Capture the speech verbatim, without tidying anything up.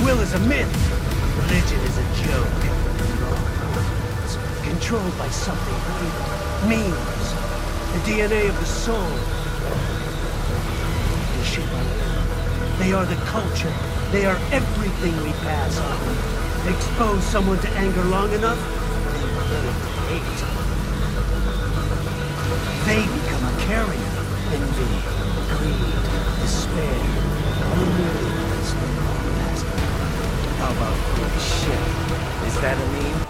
will is a myth. Religion is a joke. It's controlled by something greater. Memes. The D N A of the soul. They shape our life. They are the culture. They are everything we pass on. Expose someone to anger long enough, they learn to hate. They become a carrier. Envy, greed, despair. Loneliness. How about free shit? Is that a meme?